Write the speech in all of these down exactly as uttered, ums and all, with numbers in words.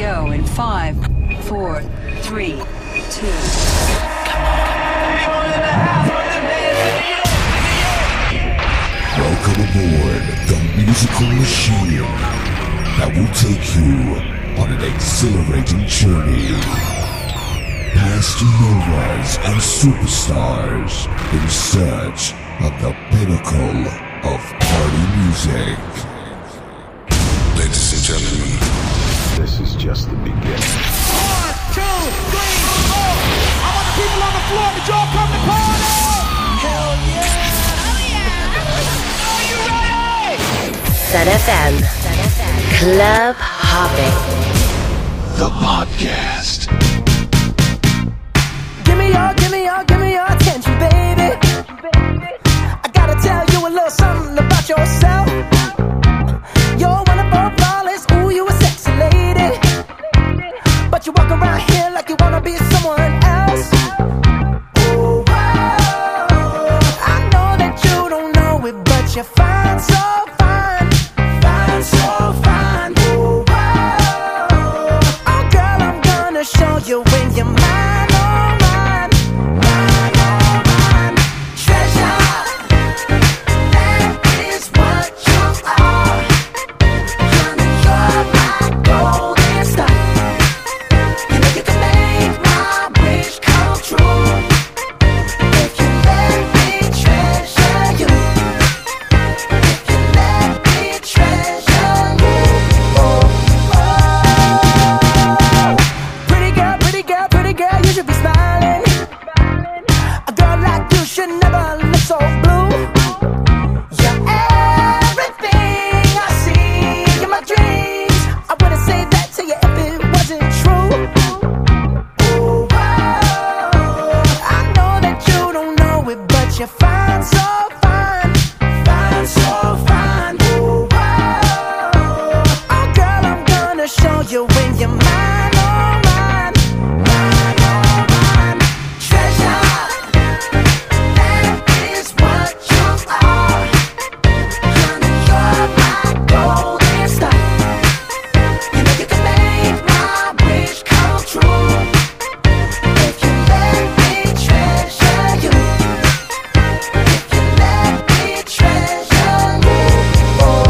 go in five, four, three, two. Welcome aboard the musical machine that will take you on an exhilarating journey past novas and superstars in search of the pinnacle of party music. Ladies and gentlemen, this is just the beginning. One, two, three, four. I want the people on the floor to y'all come to party. Hell yeah! Oh yeah! Are you ready? Sun F M. Club Hopping. The podcast. Give me your, give me your, give me your attention, baby. I gotta tell you a little something about yourself. You're wonderful, flawless, ooh, you a sexy lady. But you walk around here like you wanna be someone else. Ooh, whoa. I know that you don't know it, but you're fine, so fine. Fine, so fine. Ooh, whoa. Oh, girl, I'm gonna show you when you're mine, oh, mine. Mine, oh, mine. Treasure, that is what you are. Honey, you're my golden star. You know you can make my wish come true. If you let me treasure you. If you let me treasure you. Oh, oh. Pretty girl, pretty girl, pretty girl, you should be smiling. A girl like you should never look so blue. You're everything I see in my dreams. I wouldn't say that to you if it wasn't true. Ooh, whoa. I know that you don't know it, but you're fine, so fine. Fine, so fine. Ooh, whoa. Oh, girl, I'm gonna show you when you're mine, oh, mine. Mine, oh, mine. Treasure, that is what you are. Honey, you're my golden star. You know you can make my wish come true. If you let me treasure you. If you let me treasure you. Oh,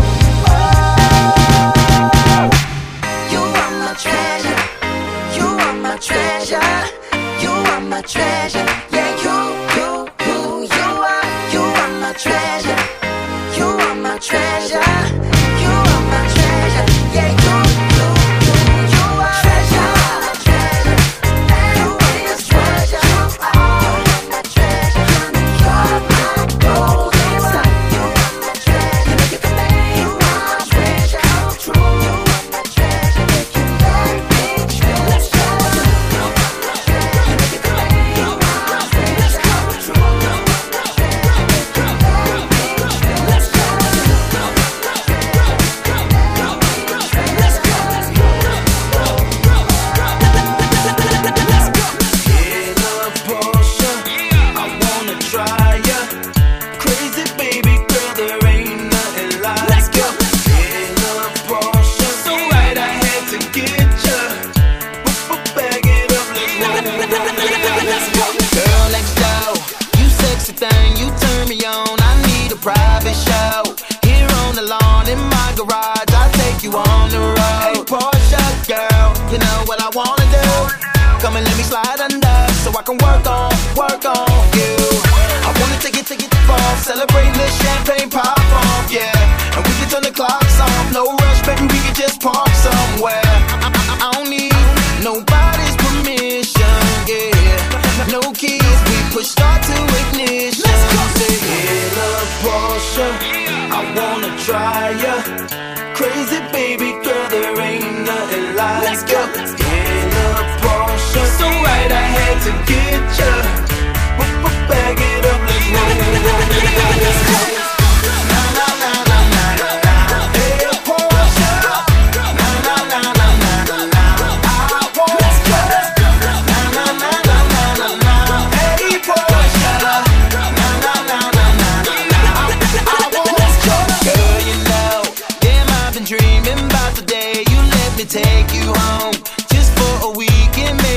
oh. You are my treasure. You are my treasure. You are my treasure. Yeah, you, you, you, you are. You are my treasure. You are my treasure. You are my treasure. Yeah, you, you, you, you are. Treasure, my treasure. You are my treasure. You are my treasure. Honey, you're my golden star. You are my treasure. You know you can make my wish come true. You are my treasure. If you let me treasure you. You are my treasure. You know you can make my wish come true. You are my treasure. If you let me treasure you. Let's go. In a Porsche, I wanna try ya. Crazy baby girl, there ain't nothing like ya. In a Porsche, so right I had to get ya. Bag it up, let's roll. Let's go. Girl next door, you sexy thing, you turn me on. I need a private show. Here on the lawn in my garage, I'll take you on the road. Hey Porsche girl, you know what I wanna do. Come and let me slide under, so I can work on, work on you. I wanna take it, take it far, celebrate this champagne pop off, yeah. And we can turn the clocks off, no rush, baby, we can just park somewhere. I, I, I don't need nobody's permission, yeah. No keys, we push start to ignition. Let's go. Say, in a Porsche, I wanna try ya. Crazy baby girl, there ain't nothing like Let's go. In a Porsche, so right I had to get ya. Bag it up, let's roll. Let's go. Na na na na na na na. Hey Porsche. Na na na na na na na. I want Let's go. Na na na na na na na. Hey Porsche. Na na na na na na na. I want Let's go. Girl, you know, damn, I've been dreaming about the day you let me take you home.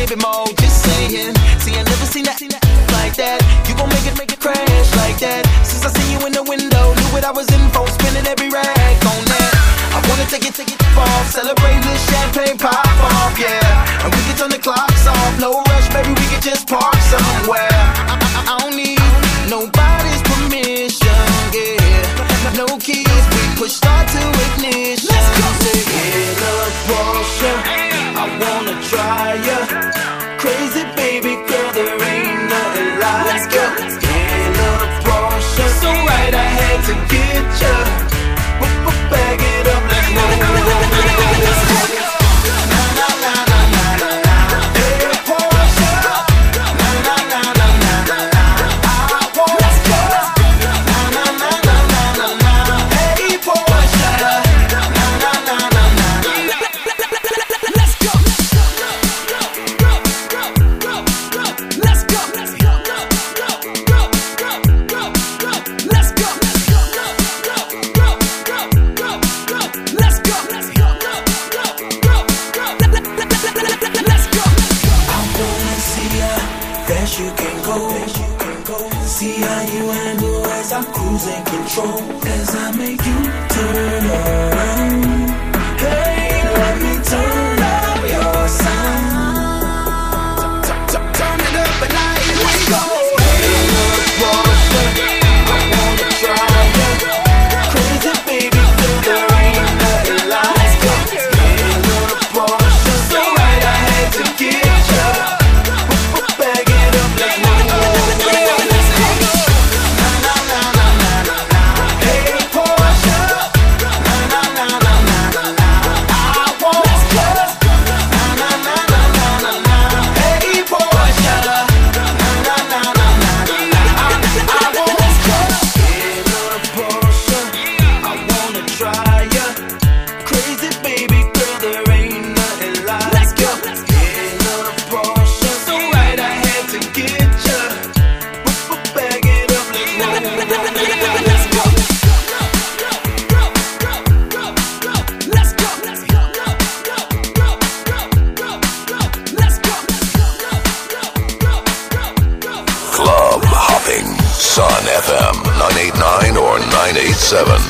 baby mode, just saying. See, I never seen that like that. You gon' make it, make it crash like that. Since I seen you in the window, knew what I was in for, spinning every rag on that. I wanna take it, take it off, celebrate this champagne pop off, yeah. And we can turn the clocks off, no rush, baby, we can just park somewhere. I, I, I don't need nobody's permission, yeah. No keys, we push start to ignition. Let's go. Say, in a Porsche, I wanna try ya. Crazy baby girl, there ain't nothing like ya. In a Porsche, so right, I had to get ya. Bag it up, let's roll, roll, roll, roll, let's go. Na na na na na na na. Hey Porsche. Na na na na na na na. I want. Let's go. Na na na na na na na. Hey Porsche. Na na na na na na. Let's go. Let's go. Let's go. Let's go. You can go, see how you handle as I cruise and control, as I make you turn around. Hey, let me turn up your sound. Turn it up and I let's go. Hey, look, Porsche, I wanna try ya. Crazy baby, girl, there ain't nothing like ya. Hey, look, Porsche, so right, I had to get ya. Sun F M nine eighty-nine or nine eighty-seven.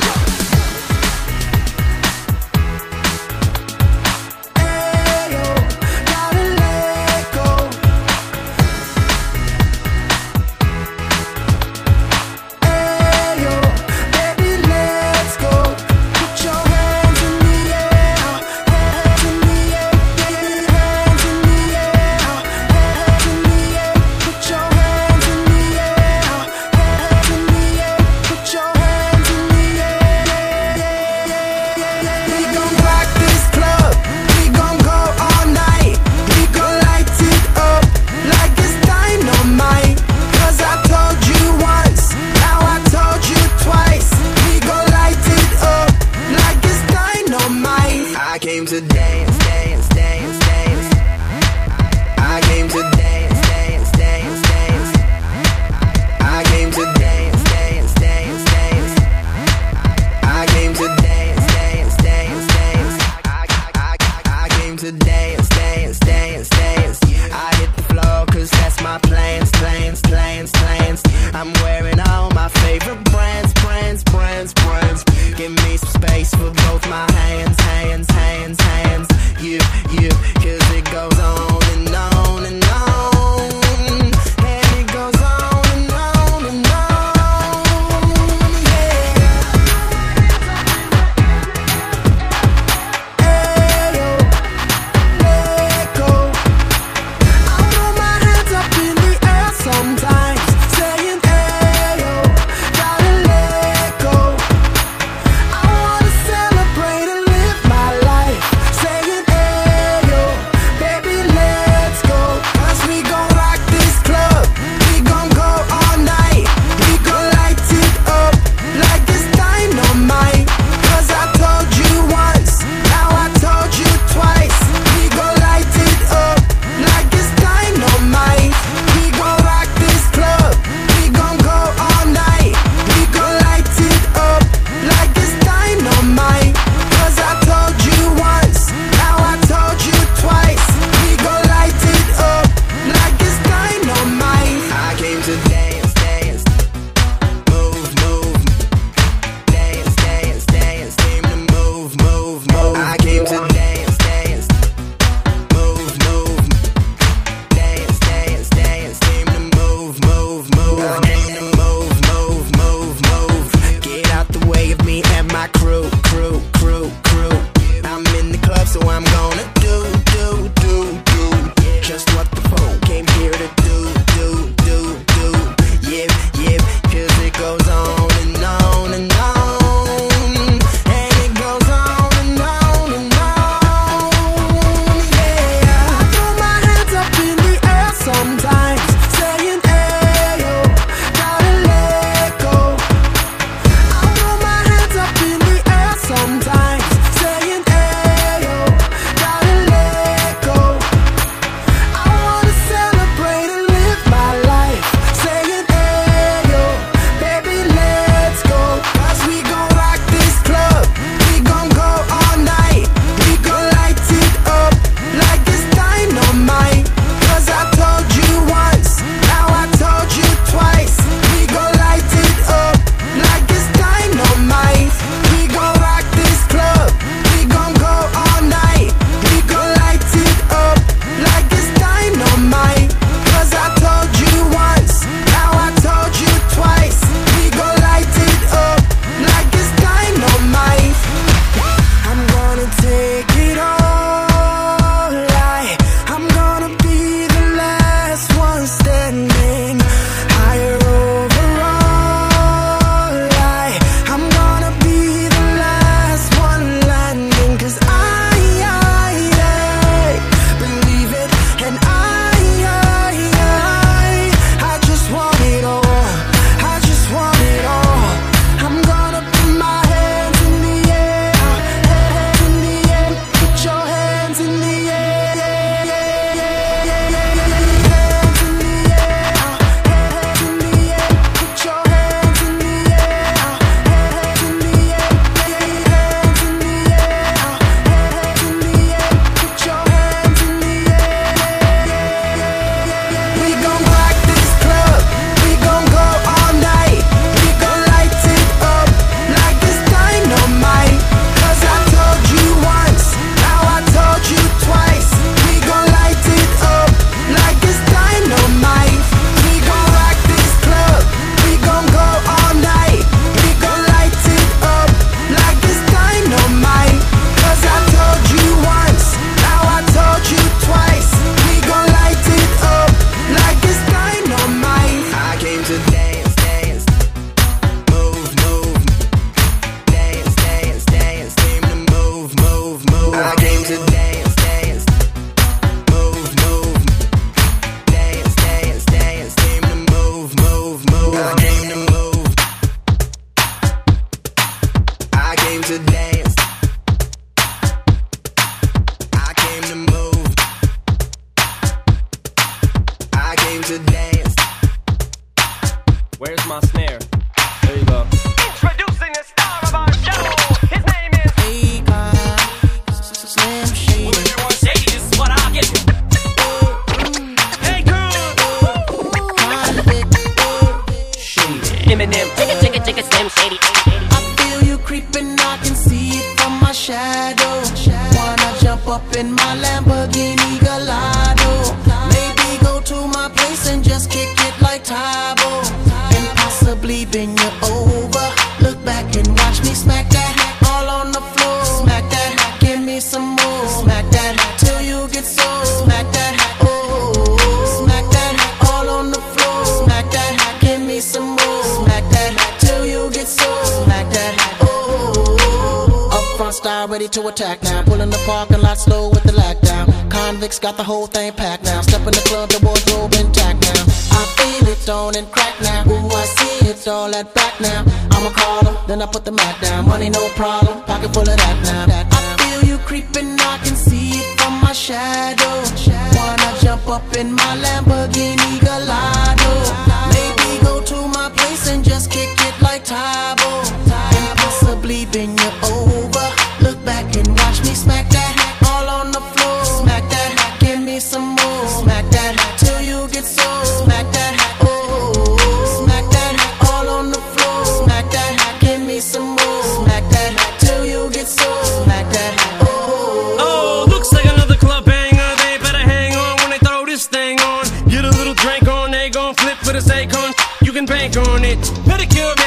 I'm wearing all my favorite brands, brands, brands, brands. Give me some space for both my hands, hands, hands, hands. You, you, cause it goes on and on and on. So I'm gonna do, do, do, do just what the folk came here to do, do, do, do. Yeah, yeah, cause it goes on and on and on. And it goes on and on and on. Yeah, I throw my hands up in the air sometimes, saying, hey, yo, gotta let go. I throw my hands up in the air sometimes, saying, hey, yo, gotta let go. I wanna celebrate and live my life, saying, hey, yo, baby, let's go. Cause we gon' rock this club, we gon' go all night, we gon' light it up like it's dynamite. Cause I told you once, now I told you twice, we gon' light it up like it's dynamite. We gon' rock this club, we gon' go all night, we gon' light it up like it's dynamite. Cause I told you once, now I told you twice, we gon' light it up like it's dynamite. I'm gonna take it all, I, I'm gonna be the last one standing, higher overall, I, I'm gonna be the last one landing. Cause I, I, I believe it, and I, I, I, I just want it all, I just want it all. I'm gonna put my hands in the air, hands in the air, put your hands in the air, hands in the air, hands in the air, put your hands in the air, hands in the air, hands in the air, hands in the air, put your hands in the air. We gon' rock this club, we gon' go all night, we gon' light it up like it's dynamite. Cause I told you once, now I told you twice, we gon' light it up like it's dynamite. We gon' rock this club, we gon' go all night, we gon' light it up like it's dynamite. Cause I told you once, now I told you twice, we gon' light it up like it's dynamite. I came to dance, dance, move, move, dance, dance, dance, came to move, move, move. I came to dance, dance, move, move, dance, dance, dance, came to move, move, move. I came to move, I came to dance, I came to move, I came to dance. Where's my snare? There you go. Introducing the star of our show. His name is Slim Shady. Shady, this is what I get. Hey, girl. Eminem. Chicka, chicka, chicka, Slim Shady. I feel you creeping, I can see it from my shadow. Wanna jump up in my Lamborghini Gallardo, maybe go to my place and just kick it like Tybo, and possibly bend you over. Look back and watch me smack that all on the floor. Smack that, give me some more. Smack that till you get so. Smack that, oh, smack that all on the floor. Smack that, give me some more. Smack that till you get so. Smack that, oh. Up front style, ready to attack now. Pulling the parking lot slow with the lack down. Convicts got the whole thing packed now. Step in the club, the wardrobe intact now. I feel it on and crack now. Ooh, I see it's all that back now. I'ma call them, then I put the mat down. Money no problem, pocket full of that now. I feel you creeping, I can see it from my shadow. Wanna jump up in my Lamborghini Gallardo, maybe go to my place and just kick it like Tybo, and possibly bend you over. Look back and watch me smack that all on the floor. Smack that, give me some more. Smack that till you get so. Smack that, oh, smack that all on the floor. Smack that, give me some more. Smack that till you get so. Smack that, oh. Oh, looks like another club banger. They better hang on when they throw this thing on. Get a little drink on, they gon' flip for the Akon. You can bank on it. Pedicure, manicure,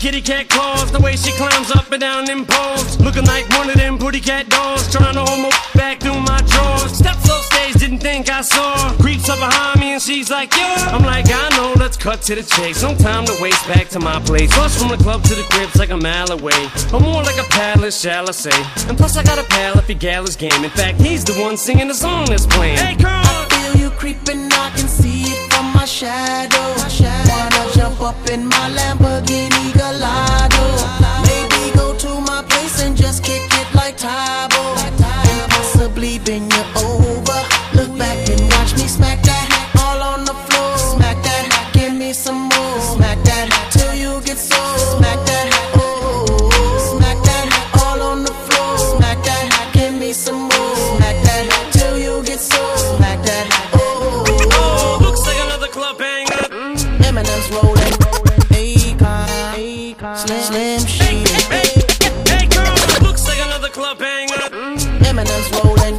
kitty cat claws. The way she climbs up and down them poles, looking like one of them booty cat dolls. Trying to hold my back through my drawers. Steps off stage, didn't think I saw. Creeps up behind me and she's like, yeah. I'm like, I know, let's cut to the chase. No time to waste, back to my place. Plus from the club to the crib's like a mile away, or more like a palace, shall I say. And plus I got a pal if he gal is game. In fact, he's the one singing the song that's playing. Hey girl, I feel you creeping, I can see it from my shadow. My shadow. Wanna jump up in my Lamborghini Gallardo. Maybe go to my place and just kick it like Tybo. And possibly bend you over. Look back and watch me smack that all on the floor. Smack that, give me some more. Smack that till you get so. Smack that, oh. Smack that all on the floor. Smack that, give me some more. Smack that till you get so. Smack that, oh. oh, looks like another club banger. Eminem's rolling, Akon, Slim, Slim Shady. Hey, hey girl, looks like another club banger. Eminem's rolling,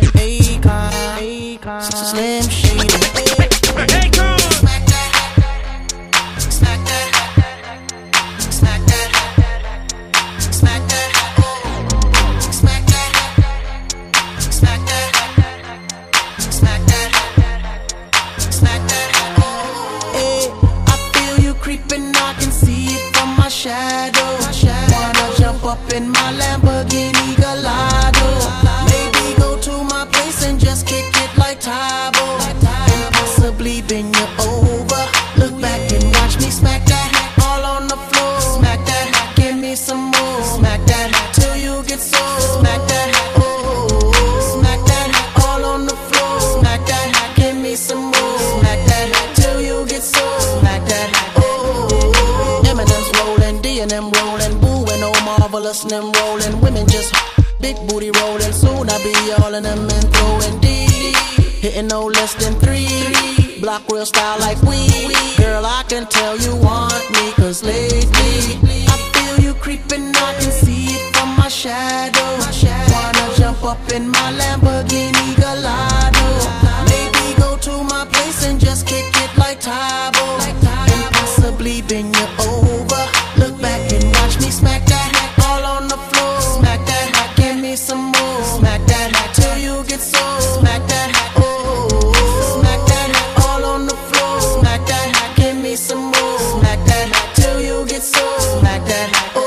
Akon, Slim Shady. Hey girl, Smack that, smack that, smack that, smack that, smack that, smack that, smack that, smack that. Hey, I feel you creeping, I can see it from my shadow. Wanna jump up in my Lamborghini Gallardo. Maybe go to my place and just kick it like Tybo. And possibly bend you over. Look back and watch me smack that all on the floor. Smack that, give me some more. Smack that till you get so. Smack that, oh. Smack that all on the floor. Smack that, give me some more. Smack that till you get so. Smack that, oh. Eminem's rolling, D and M rolling, Boo and oh marvelous and them rolling. Women just big booty rolling. Soon I be all in them and throwing D. Hitting no less than three. Block real style like we. Girl, I can tell you want me, cause lately I feel you creeping, I can see it from my shadow. Wanna jump up in my Lamborghini Gallardo. Maybe go to my place and just kick it like Tybo. And possibly bend you over. Look back and watch me smack that all on the floor. Smack that, give me some more. Smack that till you get so. Smack that, oh. Smack that all on the floor. Smack that, give me some more. Smack that till you get so. Smack that, oh.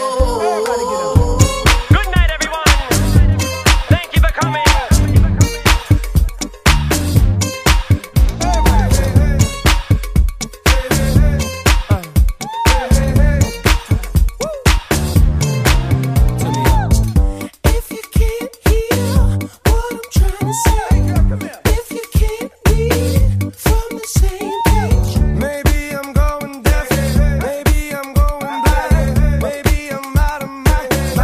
Good night, everyone. Thank you for coming. If you can't hear what I'm trying to say, if you can't read from the same page, Maybe I'm going deaf, maybe I'm going blind, maybe I'm out of my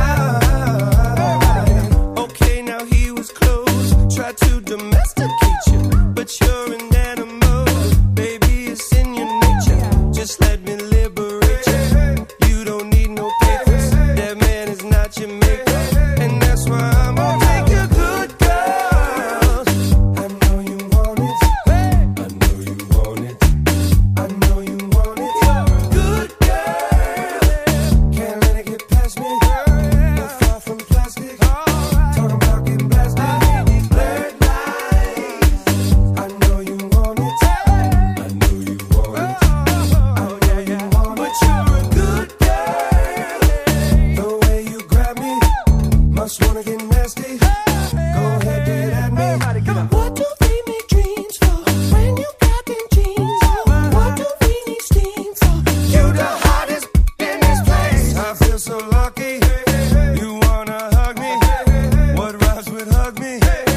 mind. Okay, now he was close, tried to domesticate you, but you're an animal, baby, it's in your nature. Just let me liberate you. You don't need no papers, that man is not your maker, and that's why I'm gonna take you good girls. I know you want it, I know you want it. I know you want it. Good girl. Can't let it get past me. You're far from plastic. Talking about getting blasted. Blurred lines. I know you want it. I know you want it. Oh yeah, you want it. But you're a good girl. The way you grab me, must wanna get nasty. Go ahead, get at me. what do we make dreams for when you got them jeans on? What do we need steam for? You the hottest in this place. I feel so lucky. You wanna hug me? What rhymes with hug me?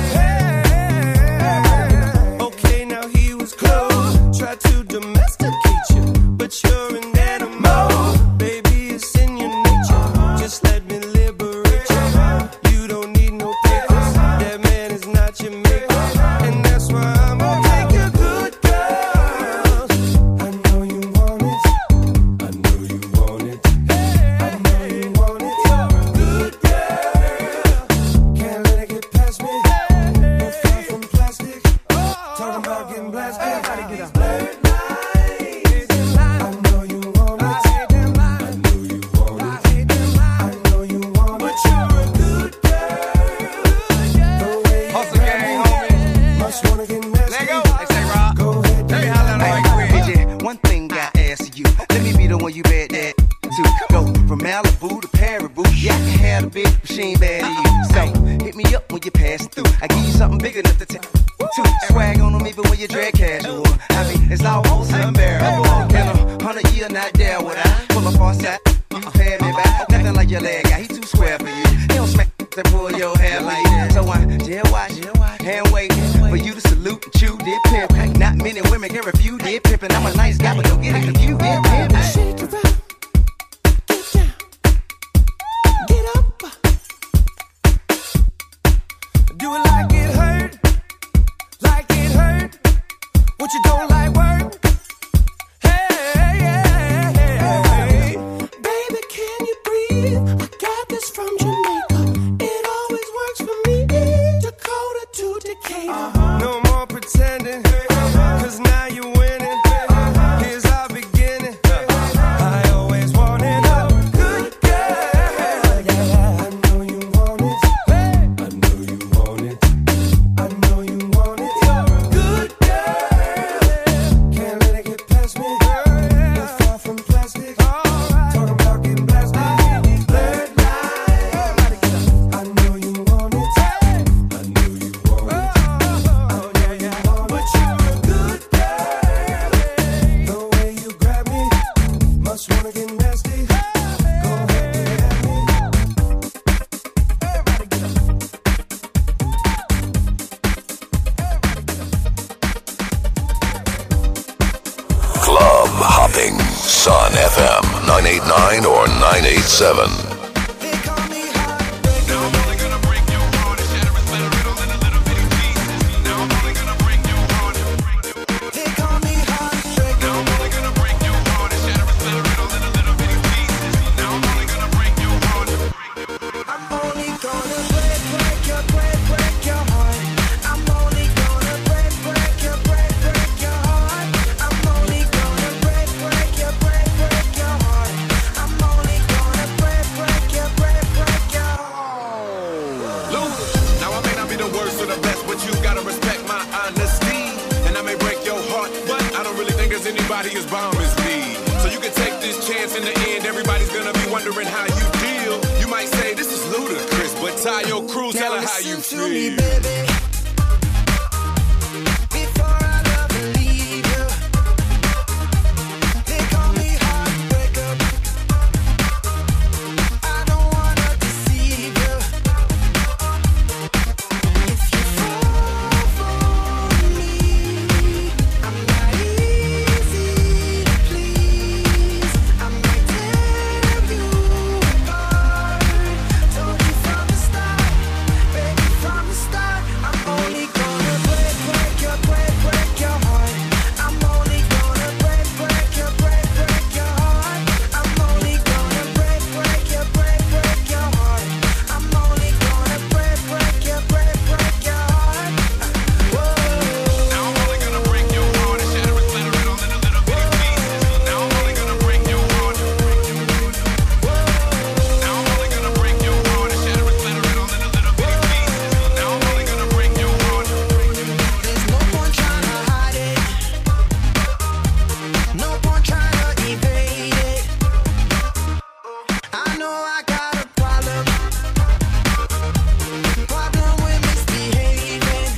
Okay, now he was close, tried to domesticate you, but you're an animal, baby, it's in your nature. Just let me liberate you. You don't need no papers, that man is not your maker, and that's why I'm gonna take you good girls. I know you want it, I know you want it, I know you want it. Good girl, can't let it get past me. You're far from plastic. Talking about getting blasted. Blurred lines. I know you want it. I know you want it. one thing I ask you. Let me be the one you bet that to go from Malibu to Paribu. Yeah, I can have a bitch, but she ain't bad to you. So hit me up when you pass through. I give you something big enough to take. Two swag on them even when you drag casual. I mean, it's almost unbearable. In a hundred year, not there would I pull up on side. You pay me back. Nothing like your leg guy. He too square for you. He don't smack and pull your hair like that. So I just watch and wait for you to salute and chew did pimp. Not many women can refuse did pimpin'. I'm a nice guy, but don't get it confused. Did pimp. Shake it up. Get down. Get up. Do it like it hurt. Like it hurt. What you don't like work. Hey, hey, hey, hey. Baby, can you breathe? I got this from Jamaica. It always works for me. Dakota to Decatur. Uh-huh. No more pretending, cause now you're winning. Here's our beginning. I always wanted a good girl. I know you want it. I know you want it. I know you want it. Good girl. Can't let it get past me. You're far from plastic. Talking about getting blasted. Blurred lines. I know you want it. I know you want it. I know you want it. But you're a good girl. The way you grab me, must wanna get nasty. Go ahead, get at me. Everybody get up. Club hopping. Sun F M nine eighty-nine or nine eighty-seven. They call me heartbreaker. Now I'm only gonna break your heart and shatter its metal riddle in a little bitty pieces. Now I'm only gonna break your heart. They call me heartbreaker. Now I'm only gonna break your heart and shatter its metal riddle in a little bitty pieces. Now I'm only gonna break your heart. I'm only gonna break, break your, break, break your heart. I'm only gonna break, break your, break, break your heart. I'm only gonna break, break your, break, break your heart. I'm only gonna break, break your, break, break your heart. Luda. Now I may not be the worst or the best, but you gotta respect my honesty. And I may break your heart, but I don't really think there's anybody as bomb as me. So you can take this chance. In the end, everybody's gonna be wondering how you deal. You might say this is ludicrous, but tie your crew, tell her how you Listen to me, feel. baby. Before I love and leave you, they call me heartbreaker. I don't wanna deceive you. If you fall for me, I'm not easy to please. I might tear you apart. Told you from the start, baby, from the start. I'm only gonna break, break your, break, break your heart. I'm only gonna break, break your, break, break your heart. I'm only gonna break, break your, break, break your heart. I'm only gonna break, break your, break, break your heart. Whoa. Now I'm only gonna break your heart and shatter its metal riddle in a little bitty pieces. Now I'm only gonna break your heart. Now I'm only gonna break your heart and shatter its metal riddle in a little bitty pieces. Now I'm only gonna break your heart. There's no point trying to hide it. No point trying to evade it. I know I got a problem. Problem with misbehaving.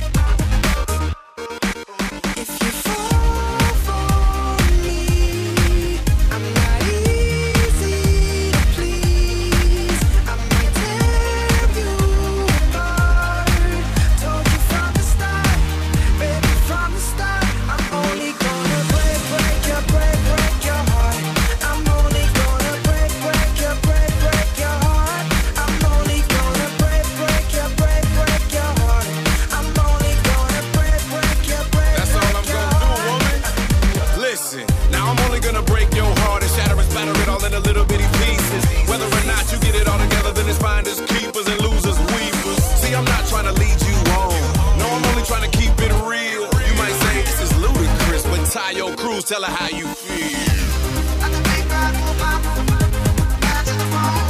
If you fall for me, I'm not easy to please. I might tear you apart. Told you from the start, baby, from the start. I'm only gonna break, break your, break, break your heart. I'm only gonna break, break your, break, break your heart. I'm only gonna break, break your, break, break your heart. I'm only gonna break, break your, break, That's all I'm break your gonna do, heart. woman. Listen, now I'm only gonna break your heart and shatter it, splatter it all into little bitty pieces. Whether or not you get it all together, then it's finders, keepers, and losers, weepers. See, I'm not trying to lead you on. No, I'm only trying to keep it real. You might say this is ludicrous, but tie your crews, tell her how you feel. Like a big bad woman, back to the phone.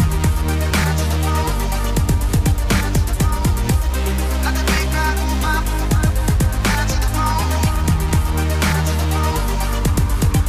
Like a big bad woman, back to the phone.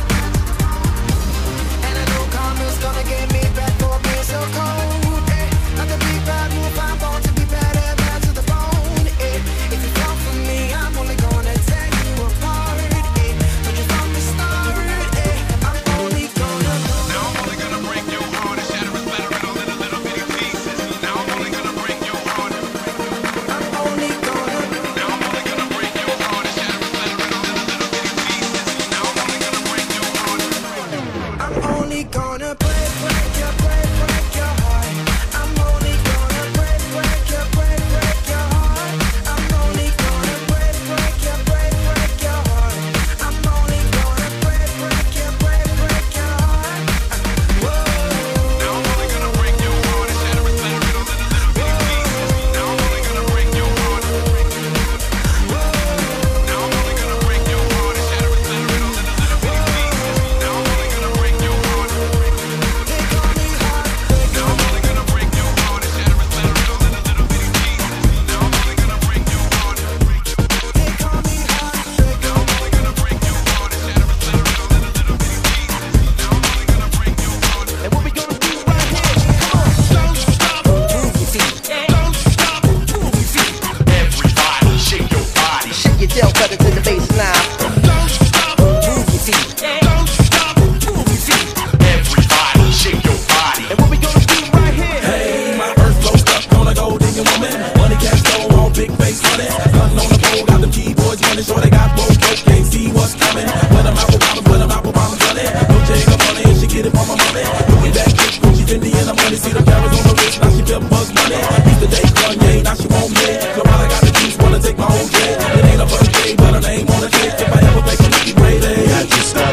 face running. Nothing on the pole, got them keyboards running. Sure they got both, both can't see what's coming. When I'm apple bombs, when I'm apple bombs running. No change of money, and she get it from my money. Louis back, Gucci, Fendi, and the money. See the carrots on the wrist, now she feel buzz money. Used to date Kanye, now she won't me. So while I got the juice, wanna take my whole jet. It ain't a birthday, but her name on the check. If I ever make a lucky grade A, I just stop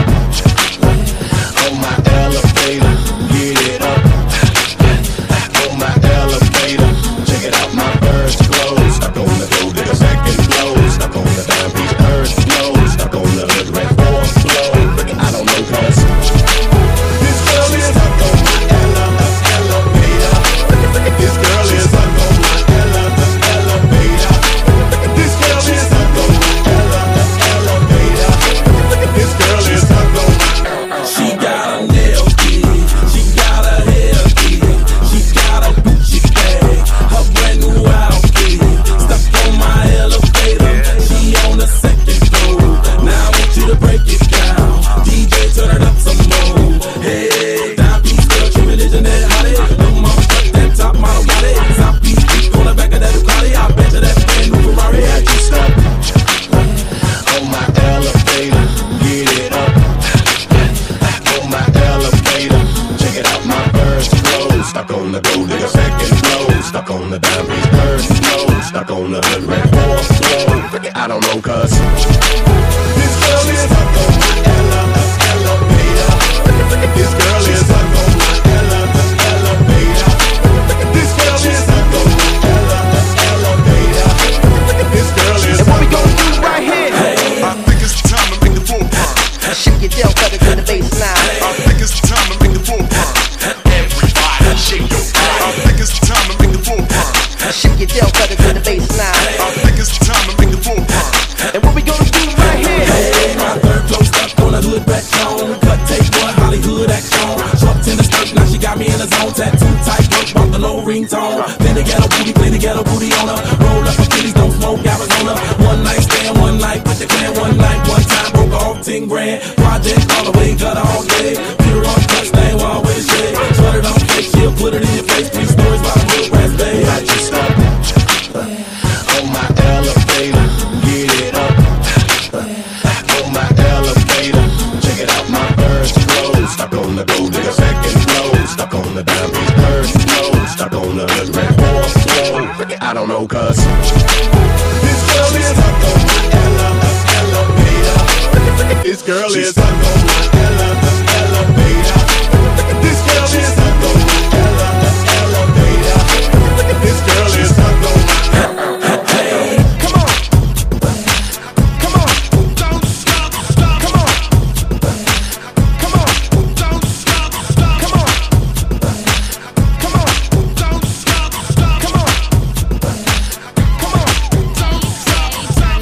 on my elevator, get it up. On my elevator, check it out, my bird's closed. Stuck on the gold, dig a second blow. Stuck on the dime piece, earth blow. Stuck on the hood, red four flow. I don't know, cause this girl is stuck on my ele- elevator. This girl is stuck on my ele- elevator. This girl is stuck on my ele- elevator. This girl is stuck on my. She got a nail key, she got a hair key, she got a Gucci bag, her brand new outfit. Stuck on my elevator, she on the second floor. Now I want you to break it down, D J turn it up some more. Hey, down piece girl, true religion that hottie. No mama stuck that top model body. South piece deep on the back of that Ducati. I bet you that brand new Ferrari had you stuck on my elevator, get it up. On my elevator, check it out, my bird's closed. Stuck on the gold, dig a second blow. Stuck on the dime piece, bird's closed. Stuck on the hood, red horse flow. I don't know, cuz this girl is stuck on my ele- elevator. This girl is stuck on my ele- elevator. This girl is stuck on my ele- elevator. This girl is. And what we gonna do right here? I think it's time to make the full pump. Shake your tail feather to the bass line. I think it's time to make the full pump. Everybody shake your body. I think it's time to make the full pump. Shake your tail feather to the bass line. I think it's time to make the full pump. And what we gonna do right here? Hey, my third flow stuck on the hood back on. Cut tape, what Hollywood action. Short tennis skirt, now she got me in the zone. Tattoo tight, work, bump the low ringtone. Then they get a booty, play to get a booty on her. Roll up her kitties, don't smoke Arizona. One night stand, one night with the clan, one night, one time broke off ten grand. Project all the way, got her all day. Pure on touch, name always shade. Shut it on fake, she'll put it in your face. Three stories by the hood, rest bay. I just stop on my elevator, get it up. On my elevator, check it out, my bird's closed. Stuck on the gold, dig a second blow. Stuck on the dime piece, bird's closed. Stuck on the hood, red horse flow. I don't know, cuz this girl is stuck on my ele- elevator. This girl is stuck on my ele- elevator. This girl is stuck on my ele- elevator. This girl is stuck on my. Hey, come on, come on, don't stop, stop, come on, come on, don't stop, stop, come on, come on, don't stop, stop, come on, come on, don't stop, stop.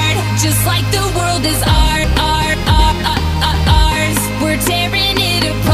Just like the world is art, art, art, art, ours. We're tearing it apart.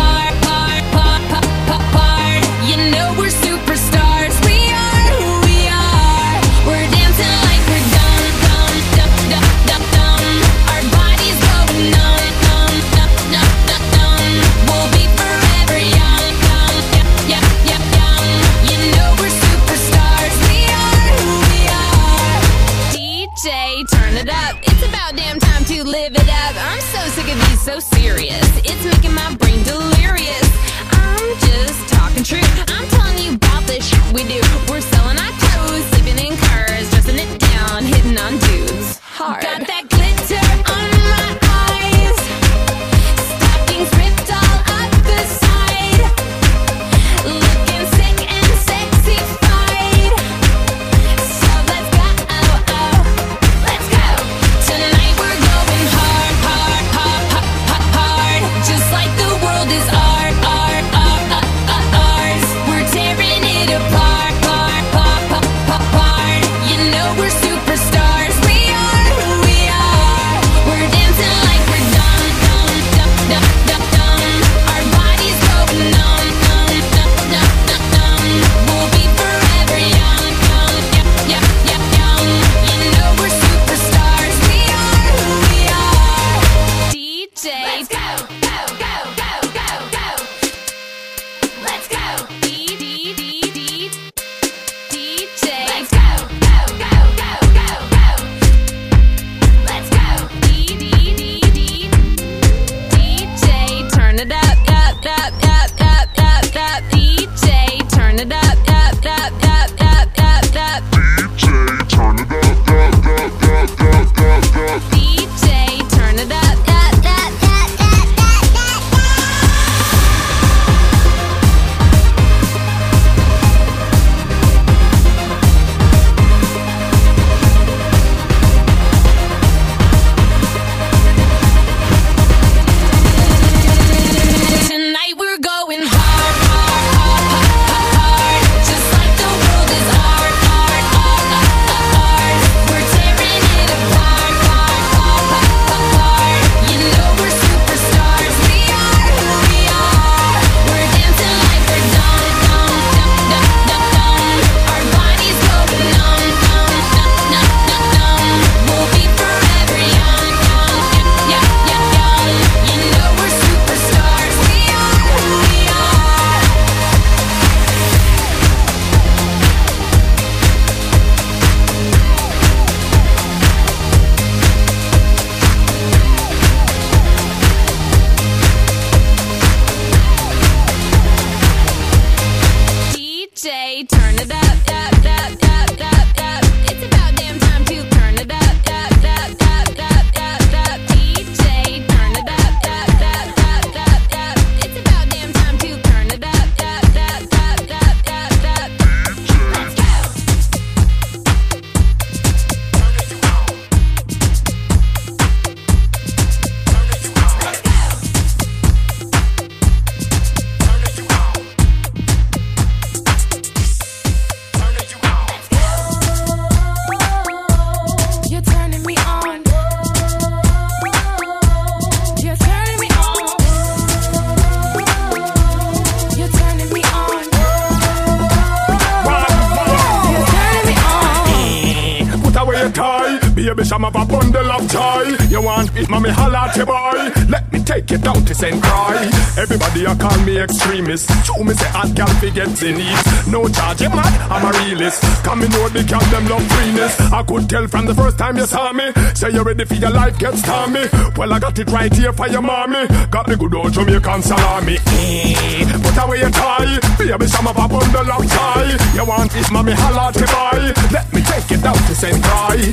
Baby, some of a bundle of joy. You want it, mommy, holla at your boy. Let me take you down to Saint Croix. Everybody a call me extremist. Show me say hot gal fi get in it. No charge, you mad, I'm a realist. Come in know the gal them love freeness. I could tell from the first time you saw me. Say you're ready for your life, get stormy. Well, I got it right here for your mommy. Got the good old Jamaican salami. Eh, put away your tie. Baby, some of a bundle of joy. You want it, mommy, holla at your boy. Let me take you down to Saint Croix.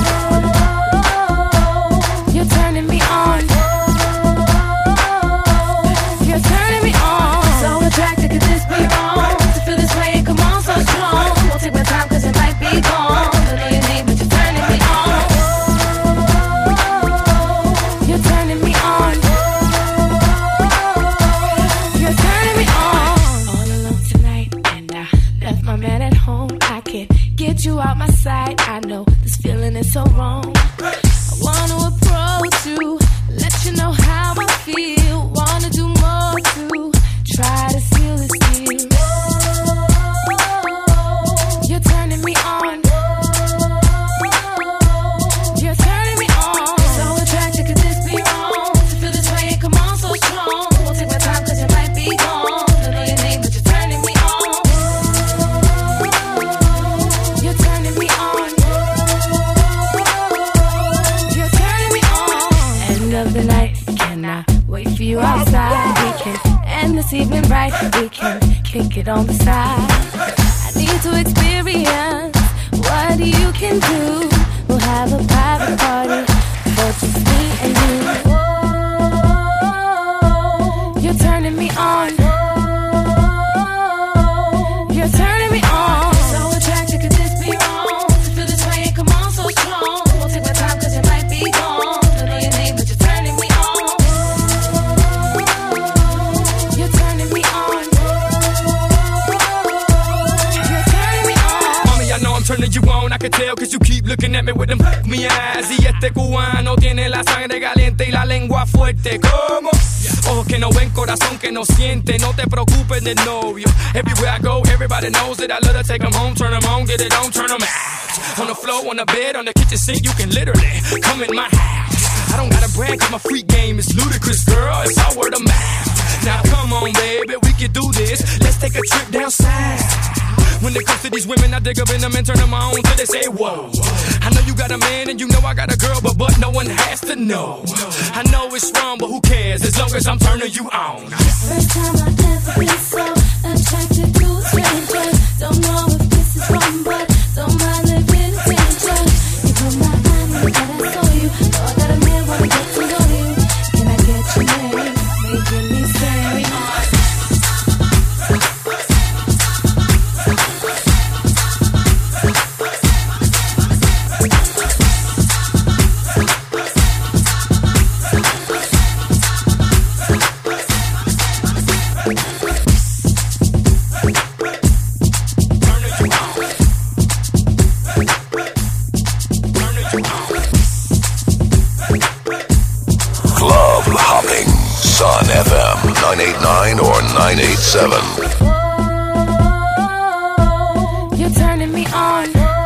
You're turning me on. You're turning me on. So attracted, could this be wrong? To feel this way and come on so strong. Won't take my time cause it might be gone. Don't know your name but you're turning me on. You're turning me on. You're turning me on. All alone tonight and I left my man at home. I can't get you out my sight. I know this feeling is so wrong. I wanna approach you, let you know how I feel. Wanna do more to try to seal this deal. You're turning me on. You're turning me on. So attracted, could this be wrong? To feel this way and come on so strong. Won't take my time cause it might be gone. Don't know your name but you're turning me on. You're turning me on. Of the night, can I wait for you outside? We can end this evening right. We can kick it on the side. I need to experience what you can do. We'll have a private party for just me and you. You're turning me on. You're turning me on. So attracted, could this be wrong? To feel this way and come on so strong. Won't take my time cause it might be gone. Don't know your name but you're turning me on. You're turning me on. You're turning me on. Mommy, I know I'm turning you on. I can tell cause you keep looking at me with them me eyes. Y este cubano tiene la sangre caliente y la lengua fuerte. ¿Cómo? Ojos que no ven, corazón que no siente. No te preocupes del novio. Everywhere I go, everybody knows that I love to take them home. Turn them on, get it on, turn them out. On the floor, on the bed, on the kitchen sink, you can literally come in my house. I don't gotta brag cause my freak game is ludicrous, girl. It's all word of mouth. Now come on, baby, we can do this. Let's take a trip down south. When it comes to these women, I dig up in them and turn them on till they say, whoa. I know you got a man and you know I got a girl, but but no one has to know. I know it's wrong, but who cares as long as I'm turning you on. First time I ever been so attracted to a stranger. Don't know if this is wrong, but don't mind living in danger. You put my eye on it, I saw you. Know I got a man, wanna get to know you. Can I get your name? Making me say on F M nine eighty-nine or nine eighty-seven. You're turning me on.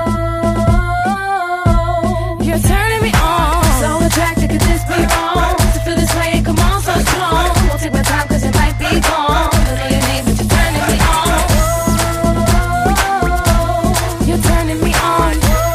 You're turning me on. So attracted, could this be wrong? To feel this way and come on so strong. Won't take my time cause it might be gone. Don't know your name but you're turning me on. You're turning me on.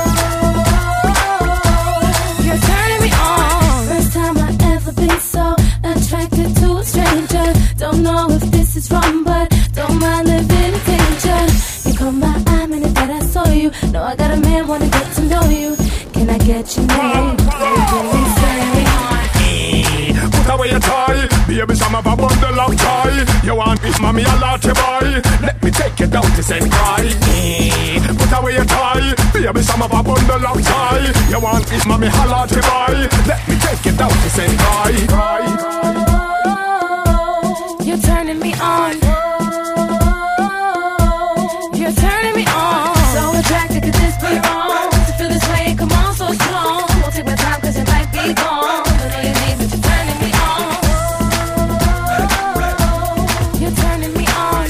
You're turning me on. First time I ever been so attracted to a stranger. Don't know if this is wrong, but don't mind living in danger. You caught my eye, minute that I saw you. Know I got a man, wanna get to know you. Can I get your name? Making me say, put away your tie. Baby, some of a bundle of joy. You want it, mommy, I love you, boy. Let me take you down to Saint Croix. Put away your tie. Baby, some of a bundle of joy. You want it, mommy, holla at you, boy. Let me take you down to Saint Croix. you're turning me on. You're turning me on. So attracted, could this be wrong? To feel this way and come on so strong. Won't take my time cause it might be gone. Don't know your name but you're turning me on. You're turning me on.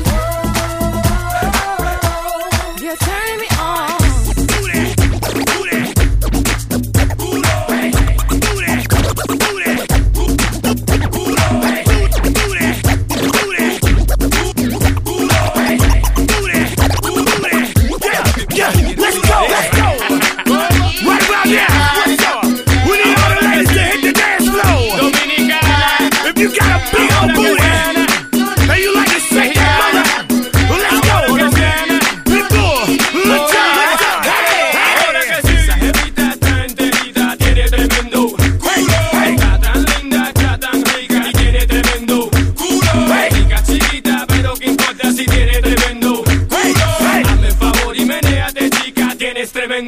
You're turning me on.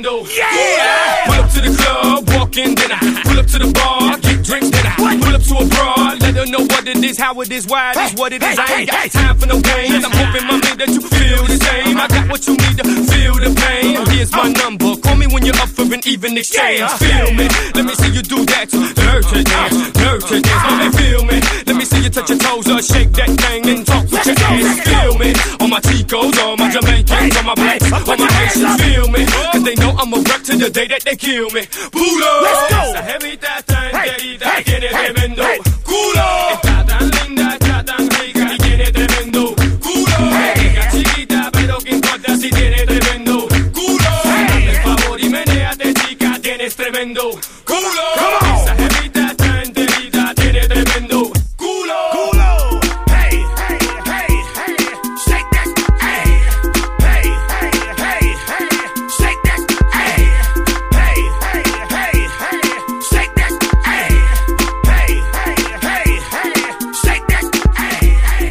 tremendo. Yeah! Pull up to the club, walk in dinner. Pull up to the bar, get drinks dinner. Pull up to a broad, let her know what it is, how it is, why it is, what it is. I ain't got time for no games. I'm hoping, mommy, that you feel the same. I got what you need to feel the pain. Here's my number, call me when you're up for an even exchange. Feel me, let me see you do that. Dirty dance, dirty dance, mommy, feel me. Let me see you touch your toes or shake that thing and talk with your ass. Feel me, all my Chicos, all my Jamaicans, all my blacks, all my Haitians. Feel me, cause they know I'm a wreck to the day that they kill me. Pulo, let's go. Esa jevita tan querida tiene tremendo culo. Está tan linda, está tan rica y tiene tremendo culo. Rica chiquita, pero que importa si tiene tremendo culo. Dame el favor y menéate, chica, tienes tremendo culo. Esa jevita tan querida tiene tremendo culo. Culo. Hey, hey, hey, hey, shake that. Hey, hey, hey, hey, hey, shake that. Hey, hey, hey, hey, hey, shake that. Hey, hey, hey, hey, hey, shake that. Hey,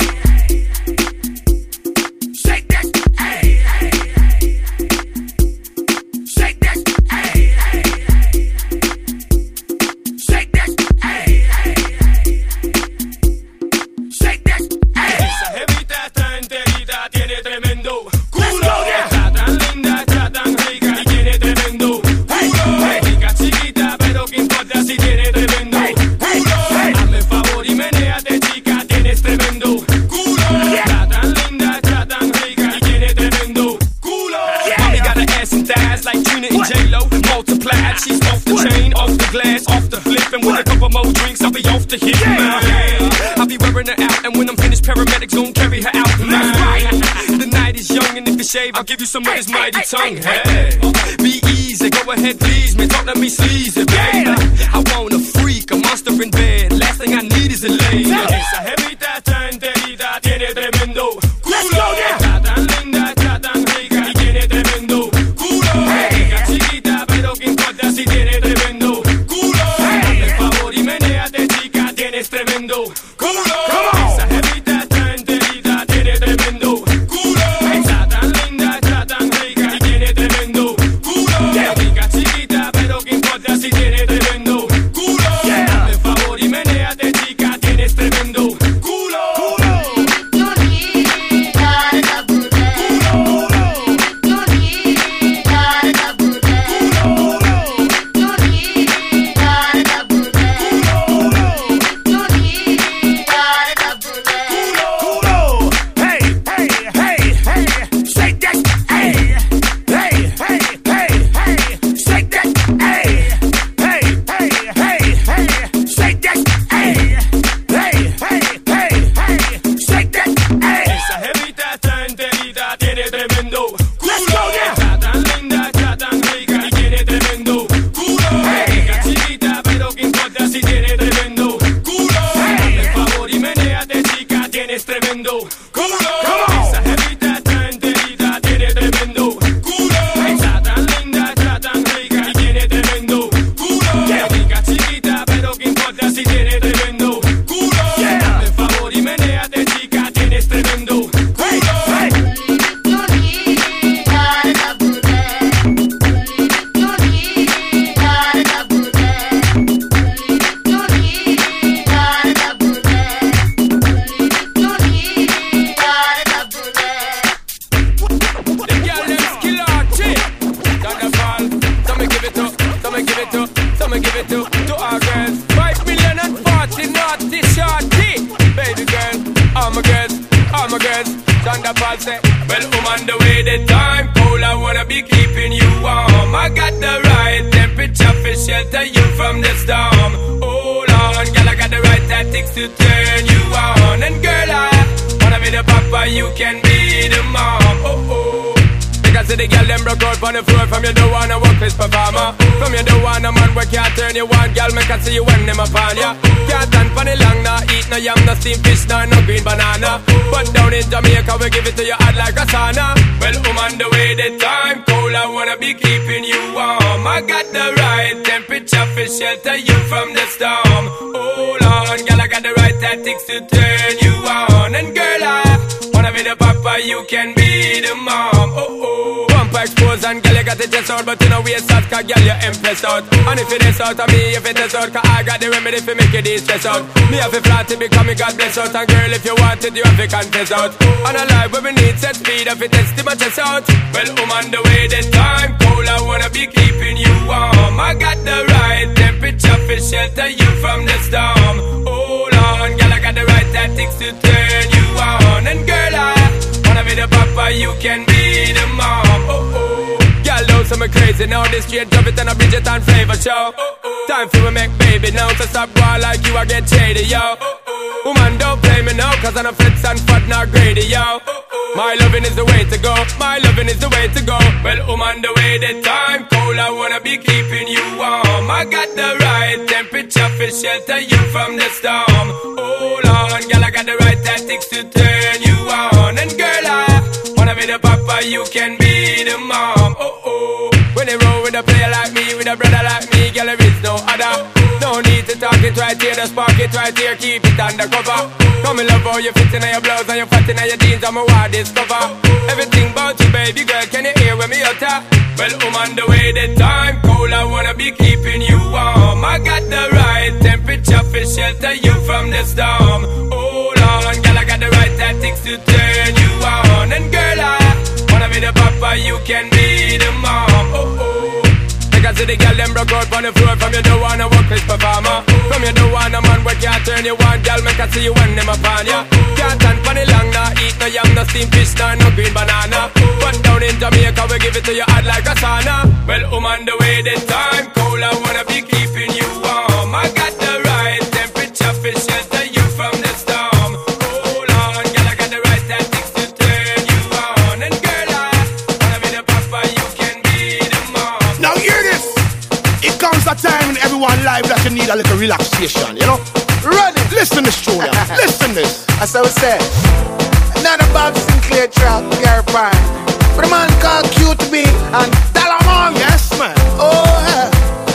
shake that. Hey, shake that. Hey, shake that. Hey, shake that. Esa jevita tan enterita tiene tremendo culo. Está tan linda, está tan rica y tiene tremendo culo. Rica chiquita, pero que importa si tiene tremendo culo. Hazme el favor y menéate, chica, tienes tremendo culo. Está tan linda, está tan rica y tiene tremendo culo. Mommy got her ass and thighs like Trina and J-Lo multiplied. She's off the chain, off the glass, off the flip, and with a couple more drinks, I'll be off the hit. Man, I'll be wearing her out, and when I'm finished, paramedics gon' carry her out. Man, the night is young, and if you shave, I'll give you some of this mighty tongue. Hey, be easy, go ahead, please, man, talk to me sleazy, baby. I want a freak, a monster in bed. Last thing I need is a lady. Esa jevita tan enterita tiene tremendo culo. Está tan linda, está tan rica y tiene tremendo culo. Rica chiquita, pero que importa si tiene tremendo culo. Hazme el favor y menéate, chica, tienes tremendo culo. Esa jevita tan enterita tiene tremendo culo. Está tan linda, está tan rica y tiene tremendo culo. Rica chiquita, pero que importa si tiene tremendo culo. Hazme el favor y menéate, chica, tienes tremendo culo. Esa jevita tan enterita tiene tremendo culo. Está tan linda, está tan rica y tiene tremendo culo. Rica chiquita, pero que importa si tiene tremendo culo. Hazme el favor y menéate, chica, tienes tremendo culo. Esa jevita tan enterita tiene tremendo culo. Está tan linda, está tan rica y tiene tremendo culo. Rica chiquita, pero que importa si tiene tremendo culo. Hazme el favor y menéate, chica, tienes tremendo culo. The girl them skill out chick. Thunderball, so me give it up, so me give it up, so me give it up to our girls. Five million and forty naughty shorty. Baby girl, all my girls, all my girls. Thunderball say, well, I'm on the way, the time cold, I wanna be keeping you warm. I got the right temperature for shelter you from the storm. Hold on, girl, I got the right tactics to turn you on. And girl, I wanna be the papa, you can be the mom. Oh, oh. Because the girl them broke out on the floor. From you don't wanna work this performer. From you don't want a man where can't turn you on. Girl, make I see you when them upon ya. Can't stand for the long, nah eat no yam, no steamed fish, nah no green banana. But down in Jamaica we give it to you hot like a sauna. Well, I'm on the way, the time cold, I wanna be keeping you warm. I got the right temperature for shelter you from the storm. Hold on, girl, I got the right tactics to turn you on. And girl, I wanna be the papa, you can be the mom. Oh oh. bumper exposed and girl you got the chest out, but you know waist out, cause girl you impressed out. And if it is out of me, if it is out, cause I got the remedy for make it stress out. Me have a flat to become me God bless out, and girl if you want it, you have to confess out. And a life where we need set speed, if it test my chest out. Well, I'm on the way, the time cold, I wanna be keeping you warm. I got the right temperature for shelter you from the storm. Hold on, girl, I got the right tactics to turn you on. And girl, I wanna be the papa, you can be the mom. Oh oh, girl, don't say me crazy now. This straight drop it and a Bridget and flavor show. Time for we make baby now, so stop boy like you, I get shady, yo. Woman, don't play me now, cause I'm a fits and fat, not greedy, yo. My loving is the way to go, my loving is the way to go. Well, I'm on the way, the time cold, I wanna be keeping you warm. I got the right temperature for shelter you from the storm. Hold on, girl, I got the right tactics to turn you on. And girl, I wanna be the papa, you can be the mom. Oh oh, when they roll with a player like me, with a brother like me, girl, there is no other. No need to talk it right here, just spark it right here, keep it undercover. Come and love how you fit in your blouse and you fat in your jeans, I'm a wild discover. Everything about you, baby girl, can you hear when me utter? Well, I'm on the way, the time cold, I wanna be keeping you warm. I got the right temperature for shelter you from the storm. Hold on, girl, I got the right tactics to turn you on. And girl, I wanna be the papa, you can be the mom. Oh oh. Because the girl them broke out on the floor. From you don't wanna work Chris performer. From you don't want a man where can't turn you on. Girl, make I see you when them upon ya. Can't stand for the long, nah eat no yam, no steamed fish, nah no green banana. But down in Jamaica we give it to you hot like a sauna. Well, I'm on the way, the time cold, I wanna be keeping you warm. I got the right temperature for shelter you from the storm. Hold on, girl, I got the right tactics to turn you on. And girl, I wanna be the papa, you can be the mom. Now hear this. It comes a time in everyone's life that you need a little relaxation, you know? Run it. Listen this, Julia. Listen this. That's how it said. Another Bob Sinclair track, Gary Pine. But a man called Q to be and Dalamon. Yes, man. Oh, yeah.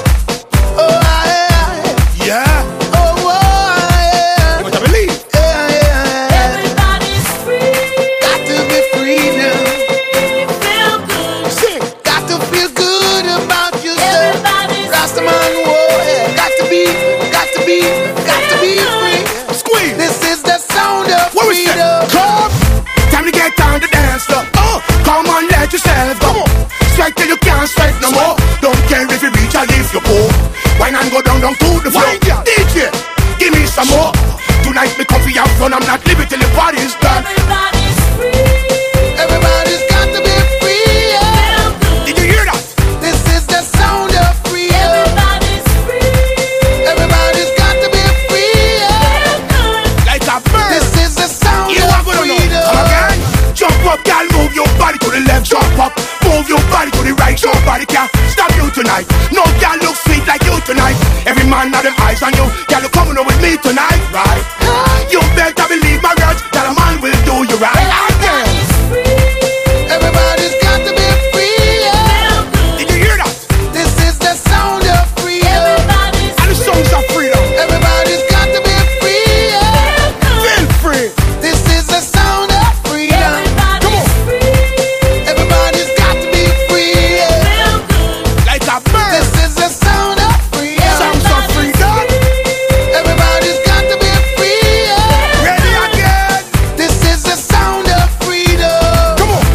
Oh, yeah. Yeah. Oh, oh, yeah. What I believe. Yeah, yeah. Everybody's free. Got to be free now. Feel good. Sing. Got to feel good about yourself. Everybody's Rastaman, whoa, yeah. Got to be, got to be, got to be free. Squeeze. This is the sound of What we say? freedom. Come. Time to get down to dance floor. Oh, come on, let yourself go. Sweat till you can't sweat no more. Don't care if you reach or if you poor. Why not go down, down to the floor? D J, give me some more. Tonight me comfy out front, I'm not leaving till the party's done. Everybody's free. Everybody's got to be free. Yeah. Did you hear that? This is the sound of freedom. Everybody's free. Everybody's got to be free. Yeah. Like a bird. This is the sound You of are gonna know. freedom. Come again. Jump up, girl, move your body to the left. Jump up, move your body to the right. Nobody can stop you tonight. No girl look sweet like you tonight. Every man have them eyes on you. Girl, you coming over with me tonight, right? You better believe my words that a man will do you right. Everybody's free. Everybody's got to be free. Yeah. Did you hear that? This is the sound of freedom. Everybody's And the songs of freedom. Everybody's got to be free. Yeah. Feel free. This is the sound of freedom. Everybody's free. Everybody's got to be free. Yeah. Like a bird. This is the sound of freedom. Songs of freedom. Everybody's got to be free. Yeah. Ready again. This is the sound of freedom. Come on.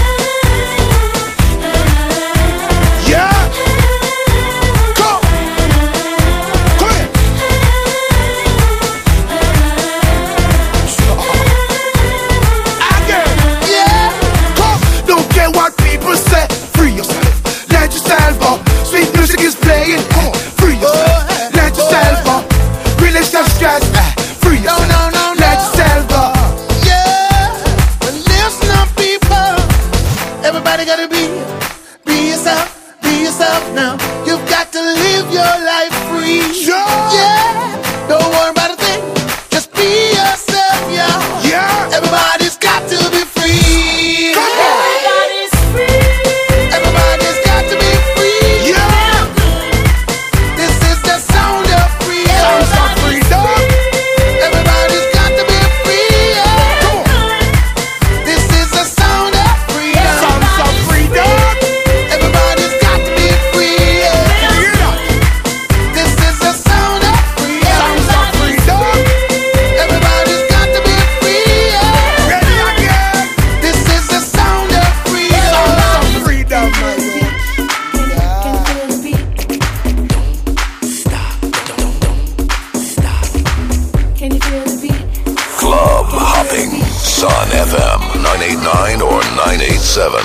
Yeah. Come. Come here. Again. Yeah. Come. Don't care what people say. Free yourself. Let yourself go. Sweet music is playing. Come on. Free yourself. Let yourself go. Release the stress. eh. Free No, yourself. no, no, Let no. yourself go. Yeah. And listen up, people. Everybody gotta be, be yourself, be yourself now. You've got to live your life free. Yeah. Yeah. Don't worry about a thing. Just be yourself, yeah. Yeah. Everybody's got to be free. Come on. Everybody's free. Everybody's got to be free. Yeah. This is the sound of freedom. Sounds of freedom. Everybody's got to be free. Yeah. Come on. This is the sound of freedom. Sounds of freedom. Fun F M nine eighty-nine or nine eighty-seven.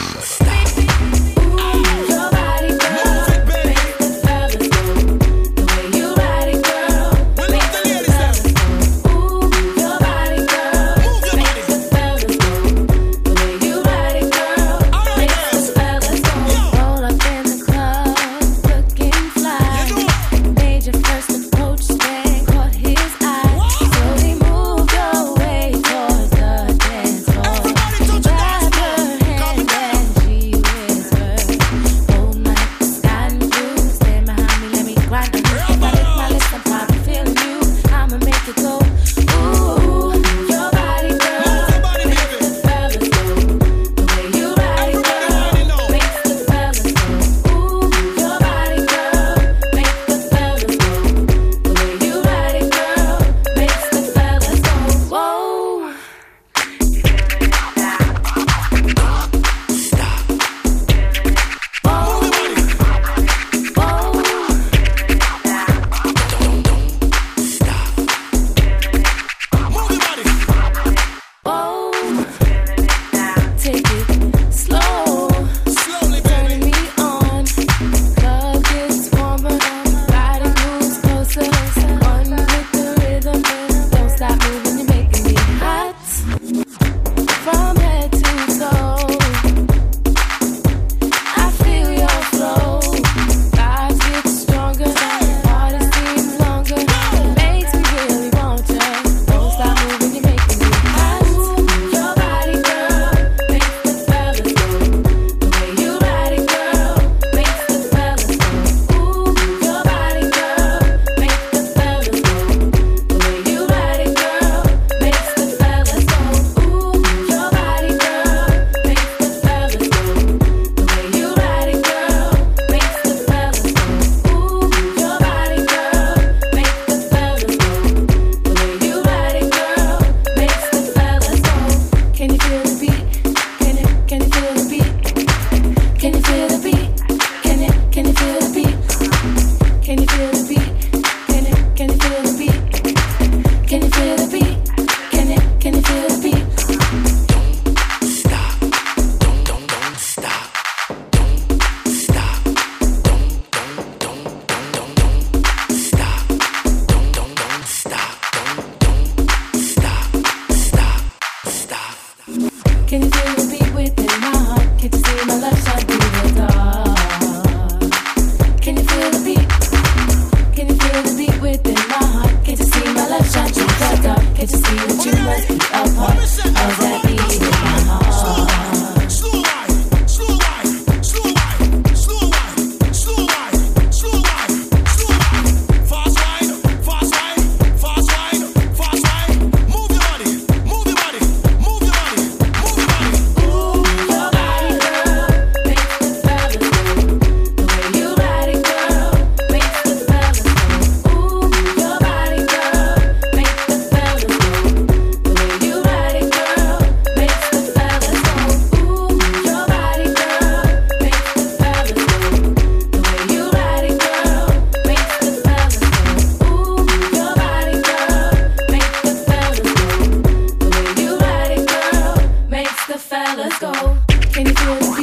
Let's go. Can you feel it?